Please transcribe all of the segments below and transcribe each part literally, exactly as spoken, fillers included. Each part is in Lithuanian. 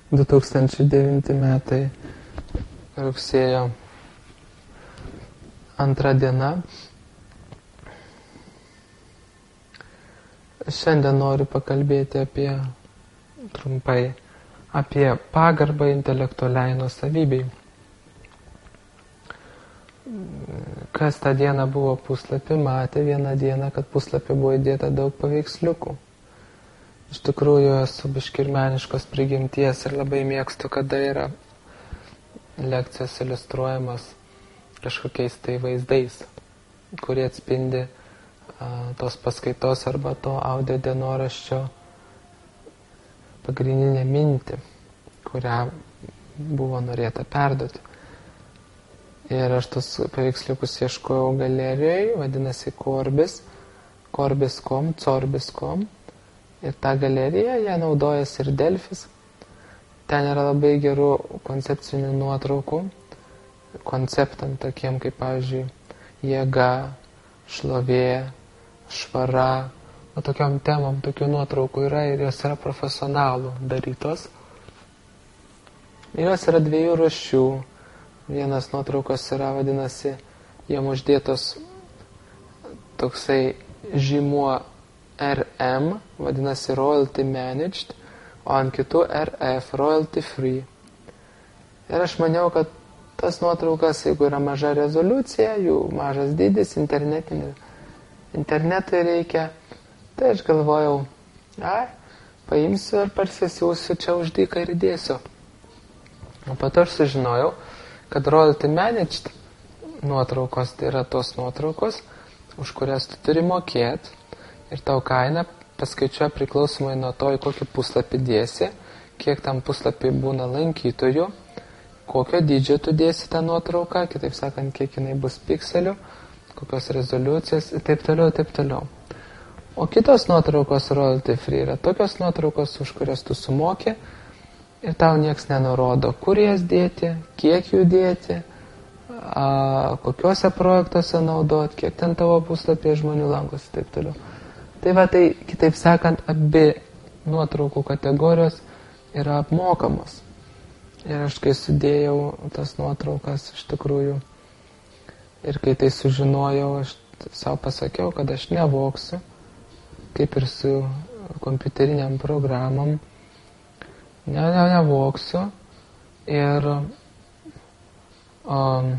du tūkstančiai devinti metai rugsėjo antra diena. Šiandien noriu pakalbėti apie, trumpai, apie pagarbą intelektualiai nuosavybei. Kas tą dieną buvo puslapį, matė vieną dieną, kad puslapį buvo įdėta daug paveiksliukų. Iš tikrųjų, esu biškirmeniškos prigimties ir labai mėgstu, kada yra lekcijos iliustruojamos kažkokiais tai vaizdais, kurie atspindi a, tos paskaitos arba to audio dienoraščio pagrindinę mintį, kurią buvo norėta perduoti. Ir aš tos paveiksliukus ieškojau galerijoje, vadinasi Corbis, corbis taškas com, corbis taškas com. Ir tą galeriją, ją naudojasi ir Delfis. Ten yra labai gerų koncepcinių nuotraukų, konceptam tokiem kaip, pavyzdžiui, jėga, šlovė, švara. O tokiom temom tokių nuotraukų yra ir jos yra profesionalų darytos. Ir jos yra dviejų rūšių. Vienas nuotraukos yra, vadinasi, jam uždėtos toksai žymuo R M, vadinasi Royalty Managed, o ant kitų R F, Royalty Free. Ir aš maniau, kad tas nuotraukas, jeigu yra maža rezoliucija, jų mažas dydis, internetui reikia, tai aš galvojau, ai, paimsiu ir parsisiųsiu čia už dyką ir įdėsiu. O po to aš sužinojau, kad Royalty Managed nuotraukos tai yra tos nuotraukos, už kurias tu turi mokėti. Ir tau kaina paskaičiuoja priklausomai nuo to, į kokį puslapį dėsi, kiek tam puslapį būna lankytojų, kokio dydžio tu dėsi tą nuotrauką, kitaip sakant, kiek jinai bus pikselių, kokios rezoliucijos ir taip toliau, taip toliau. O kitos nuotraukos royalty free yra tokios nuotraukos, už kurias tu sumokė ir tau nieks nenurodo, kur jas dėti, kiek jų dėti, a, kokiuose projektuose naudot, kiek ten tavo puslapyje žmonių lankosi ir taip toliau. Tai va, tai, kitaip sakant, abi nuotraukų kategorijos yra apmokamos. Ir aš kai sudėjau tas nuotraukas iš tikrųjų ir kai tai sužinojau, aš savo pasakiau, kad aš nevoksiu, kaip ir su kompiuteriniam programom, ne, ne, nevoksiu ir um,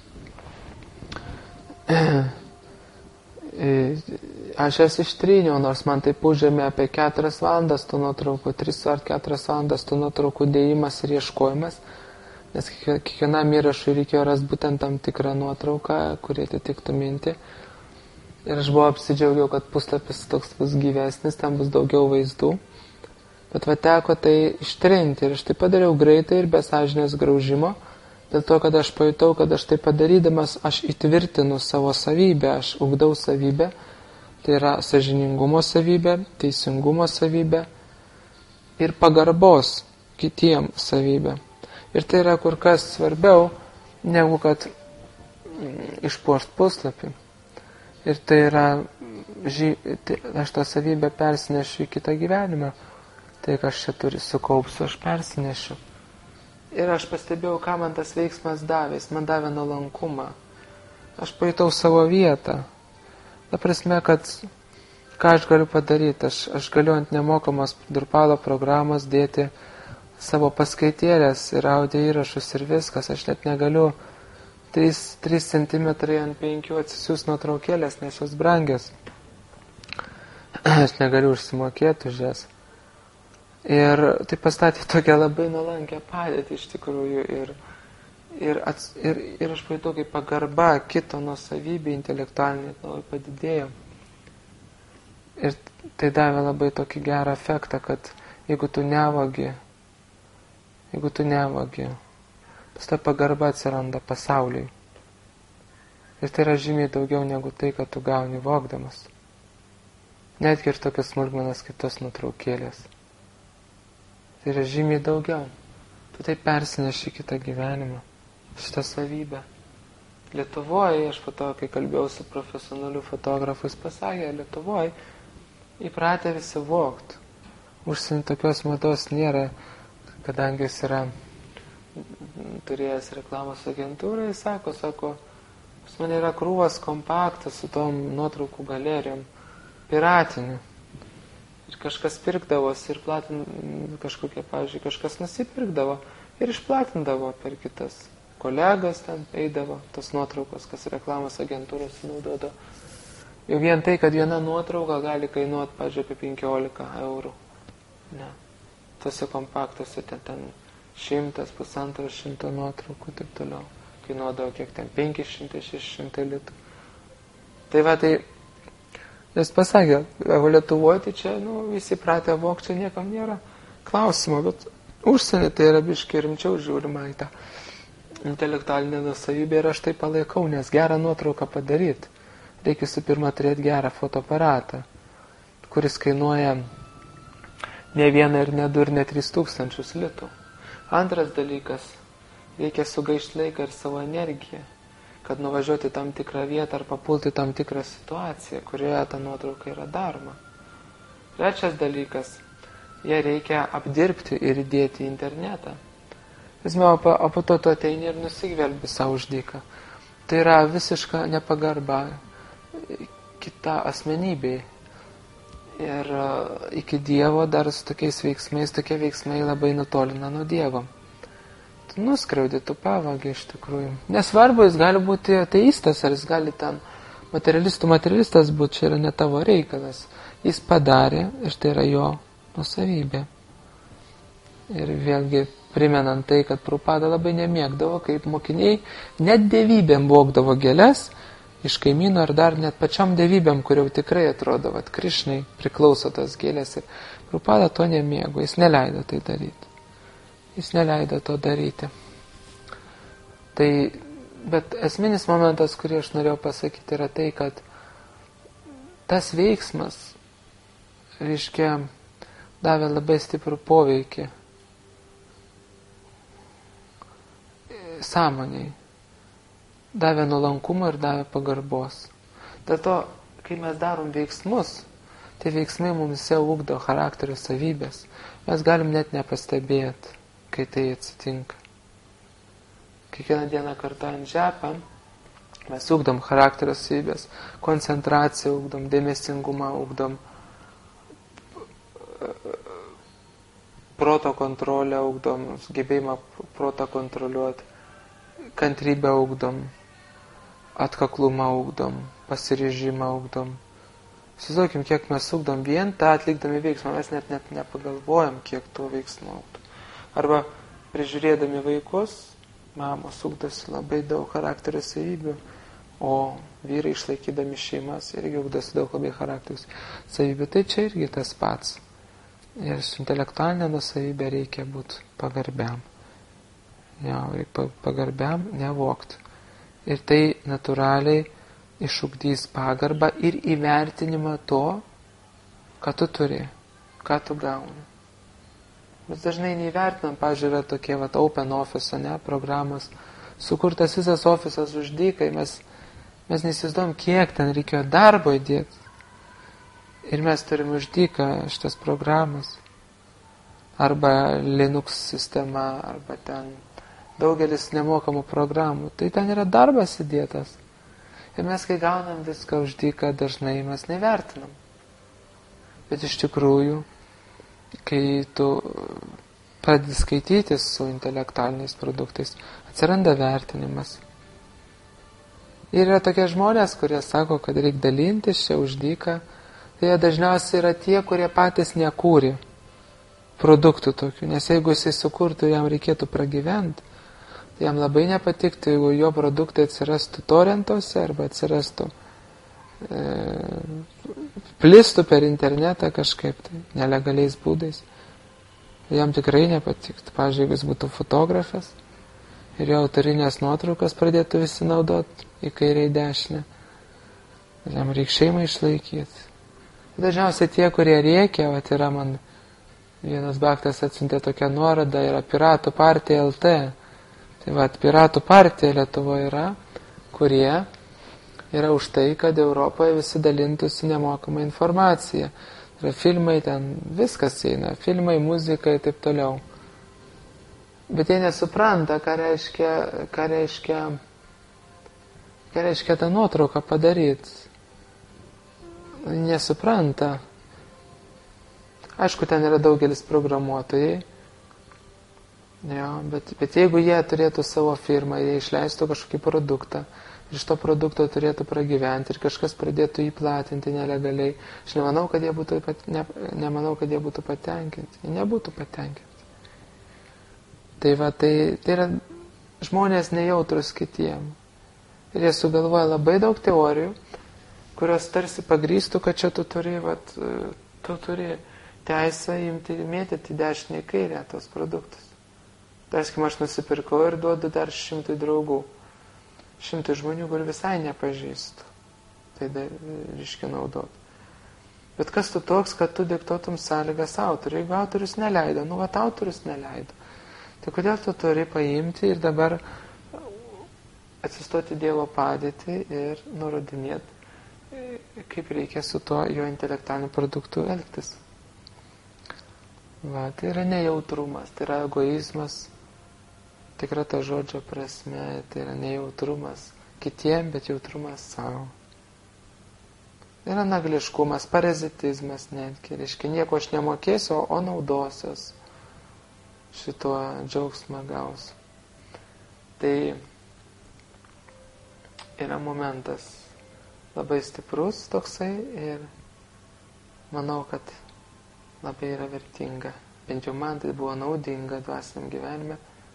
aš jas ištryniau, nors man taip užėmė apie keturias valandas tų nuotraukų, tris ar keturias valandas tų nuotraukų dėjimas ir ieškojimas, nes kiekvienam įrašui reikėjo rasti būtent tam tikrą nuotrauką, kurie atitiktų mintį. Ir aš buvau apsidžiaugiau, kad puslapis toks bus gyvesnis, ten bus daugiau vaizdų. Bet va teko tai ištrinti ir aš tai padariau greitai ir be sąžinės graužimo, dėl to, kad aš pajutau, kad aš tai padarydamas, aš įtvirtinu savo savybę, aš ugdau savybę. Tai yra sąžiningumo savybė, teisingumo savybė ir pagarbos kitiem savybė. Ir tai yra kur kas svarbiau, negu kad išpuošt puslapį. Ir tai yra, ži, tai, aš tą savybę persinešiu į kitą gyvenimą. Tai, ką aš čia turi sukaupsiu, aš persinešiu. Ir aš pastebėjau, ką man tas veiksmas davė. Jis man davė nuolankumą. Aš pajutau savo vietą. Ta prasme, kad ką aš galiu padaryti, aš, aš galiu ant nemokamos Drupalo programos dėti savo paskaitėlės ir audio įrašus ir viskas, aš net negaliu trys centimetrai ant penkių atsisiųs nuotraukėlės, nes jos brangios. Aš negaliu užsimokėti už jas. Ir tai pastatė tokią labai nuolankę padėtį iš tikrųjų ir Ir, ats, ir, ir aš pajutau, kaip pagarba kito nuosavybė intelektualinė labai padidėjo. Ir tai davė labai tokį gerą efektą, kad jeigu tu nevagi, jeigu tu nevagi, pas ta pagarba atsiranda pasauliui. Ir tai yra žymiai daugiau negu tai, kad tu gauni vogdamas. Netgi ir tokias smulkmenas kaip tos nuotraukėlės. Tai yra žymiai daugiau. Tu tai persineši kitą gyvenimą. Šitą savybę. Lietuvoje, aš po to, kai kalbėjau su profesionaliu fotografu, jis pasakė, Lietuvoje įpratę visi vogt. Užsienį tokios mados nėra. kadangi jis yra turėjęs reklamos agentūrą, jis sako, sako, pas mane yra krūvas kompaktas su tom nuotraukų galerijom, piratiniu. Ir kažkas pirkdavosi ir platin, kažkokie, pavyzdžiui, kažkas nusipirkdavo ir išplatindavo per kitas. Kolegas ten eidavo, tos nuotraukos, kas reklamos agentūros naudodavo. Jau vien tai, kad viena nuotrauka gali kainuoti, pavyzdžiui, apie penkiolika eurų. Ne. Tose kompaktuose ten, ten šimtas, pusantro šimto nuotraukų, taip toliau. Kainuodavo kiek ten, penki šimtai, šeši šimtai litų. Tai va, tai jis pasakė, Lietuvoje tai čia, nu, visi pratę vok, čia niekam nėra klausimo, bet užsienį tai yra biškai rimčiau žiūrima į tą intelektualinę nusavybę ir aš tai palaikau, nes gerą nuotrauką padaryti. Reikia su pirma turėti gerą fotoaparatą, kuris kainuoja ne vieną ir ne du ir ne tris tūkstančius litų. Antras dalykas, reikia sugaišti laiką ir savo energiją, kad nuvažiuoti tam tikrą vietą ar papulti tam tikrą situaciją, kurioje ta nuotrauka yra daroma. Trečias dalykas, ją reikia apdirbti ir įdėti į internetą. Vismė, o po to tu ateini ir nusigvelbi savo už dyką. Tai yra visiška nepagarba kita asmenybei. Ir iki Dievo dar su tokiais veiksmais, tokie veiksmai labai nutolina nuo Dievo. Tu nuskriaudi, tu pavagi iš tikrųjų. Nesvarbu, jis gali būti ateistas, ar jis gali ten materialistų materialistas būti, čia yra ne tavo reikalas. Jis padarė ir tai yra jo nusavybė. Ir vėlgi primenant tai, kad Prabhupada labai nemėgdavo, kaip mokiniai net dievybėm vogdavo gėles iš kaimyno ar dar net pačiam dievybėm, kur jau tikrai atrodo, kad Krišnai priklauso tas gėlės. Ir Prabhupada to nemėgo, jis neleido tai daryti. Jis neleido to daryti. Tai, bet esminis momentas, kurį aš norėjau pasakyti, yra tai, kad tas veiksmas, reiškia, davė labai stiprų poveikį sąmoniai. Davė nuolankumo ir davė pagarbos. Dėl to, kai mes darom veiksmus, tai veiksmai mumise ugdo charakterio savybės. Mes galim net nepastebėti, kai tai atsitinka. Kiekvieną dieną kartuojant džepą, mes ugdom charakterio savybės, koncentraciją ugdom, dėmesingumą ugdom, proto kontrolę ugdom, gebėjimą protą kontroliuoti, kantrybę ugdom, atkaklumą ugdom, pasiryžimą ugdom. Susivokim, kiek mes ugdom vien tą atlikdami veiksmą, mes net, net nepagalvojam, kiek to veiksmo ugdom. Arba prižiūrėdami vaikus, mamos ugdosi labai daug charakterio savybių, o vyrai išlaikydami šeimas irgi ugdosi daug labai charakterio savybių. Tai čia irgi tas pats. Ir su intelektualinė nusavybė reikia būti pagarbiam. Jo, reikia pagarbiam, nevokti. Ir tai natūraliai išugdys pagarbą ir įvertinimą to, ką tu turi, ką tu gauni. Mes dažnai neįvertinam, pavyzdžiui, yra tokie vat, open office, ne, programos, sukurtas visas ofisas už dykai, mes, mes neįsivaizduojam, kiek ten reikėjo darbo įdėti. Ir mes turim už dyką šitas programas. Arba Linux sistema, arba ten daugelis nemokamų programų. Tai ten yra darbas įdėtas. Ir mes, kai gaunam viską už dyką, dažnai mes nevertinam. Bet iš tikrųjų, kai tu pradedi skaitytis su intelektualiniais produktais, atsiranda vertinimas. Ir yra tokie žmonės, kurie sako, kad reikia dalintis čia už dyką. Tai jie dažniausiai yra tie, kurie patys nekūrė produktų tokių. Nes jeigu jisai sukurtų, jam reikėtų pragyventi, tai jam labai nepatiktų, jeigu jo produktai atsirastų torrentuose arba atsirastų e, plistų per internetą kažkaip tai, nelegaliais būdais. Jam tikrai nepatiktų. Pavyzdžiui, jeigu jis būtų fotografas ir jo autorinės nuotraukas pradėtų visi naudoti į kairę į dešinę, jam reikia šeimą išlaikyti. Dažniausiai tie, kurie rėkia, vat yra man vienas baktas atsiuntė tokią nuorodą, yra Piratų partija L T. Tai vat, Piratų partija Lietuvoje yra, kurie yra už tai, kad Europoje visi dalintųsi nemokamą informaciją. Yra filmai, ten viskas eina, filmai, muzika ir taip toliau. Bet jie nesupranta, ką reiškia, ką reiškia, ką reiškia tą nuotrauką padaryti. Nesupranta. Aišku, ten yra daugelis programuotojai, jo, bet, bet jeigu jie turėtų savo firmą, jie išleistų kažkokį produktą, ir iš to produkto turėtų pragyventi, ir kažkas pradėtų jį platinti nelegaliai, aš nemanau, kad jie būtų, ne, nemanau, kad jie būtų patenkinti. Jie nebūtų patenkinti. Tai va, tai, tai yra žmonės nejautrus kitiem. Ir jie sugalvoja labai daug teorijų, kurios tarsi pagrįstų, kad čia tu turi, vat, tu turi teisę imti ir mėtyti dešinį į kairę tos produktus. Tarkim, aš nusipirkau ir duodu dar šimtui draugų. Šimtui žmonių, kur visai nepažįstu. Tai dar reiškia naudot. Bet kas tu toks, kad tu diktuotum sąlygas autoriui? Jeigu autorius neleido, nu vat autorius neleido. Tai kodėl tu turi paimti ir dabar atsistoti Dievo padėtį ir nurodinėti, kaip reikia su tuo jo intelektualiniu produktu elgtis. Va, tai yra nejautrumas, tai yra egoizmas, tikra to žodžio prasme, tai yra nejautrumas kitiem, bet jautrumas savo. Tai yra nagliškumas, parazitizmas netgi, reiškia, nieko aš nemokėsiu, o naudosios šituo džiaugsmą gausiu. Tai yra momentas labai stiprus toksai ir manau, kad labai yra vertinga. Bent jau man tai buvo naudinga dvasiniam gyvenime.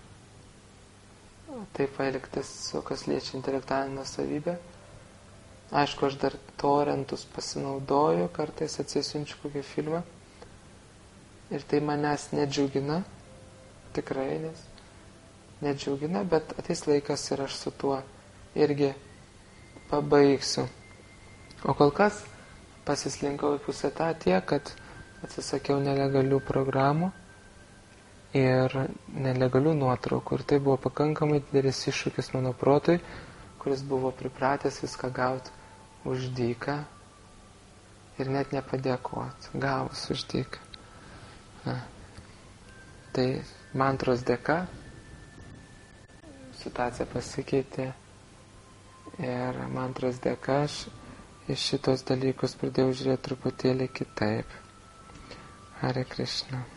Taip elgtis, su kas liečia intelektualinę savybę. Aišku, aš dar torentus pasinaudoju, kartais atsisiunčiu kokį filmą. Ir tai manęs nedžiugina, tikrai, nes nedžiugina, bet ateis laikas ir aš su tuo irgi pabaigsiu. O kol kas pasislinkau į pusę tą tiek, kad atsisakiau nelegalių programų ir nelegalių nuotraukų. Ir tai buvo pakankamai didelis iššūkis mano protui, kuris buvo pripratęs viską gauti už dyką ir net nepadėkoti, gavus už dyką. Na. Tai mantros dėka situacija pasikeitė ir mantros dėka aš iš šitos dalykus pradėjau žiūrėti truputėlį kitaip. Hare Krishna.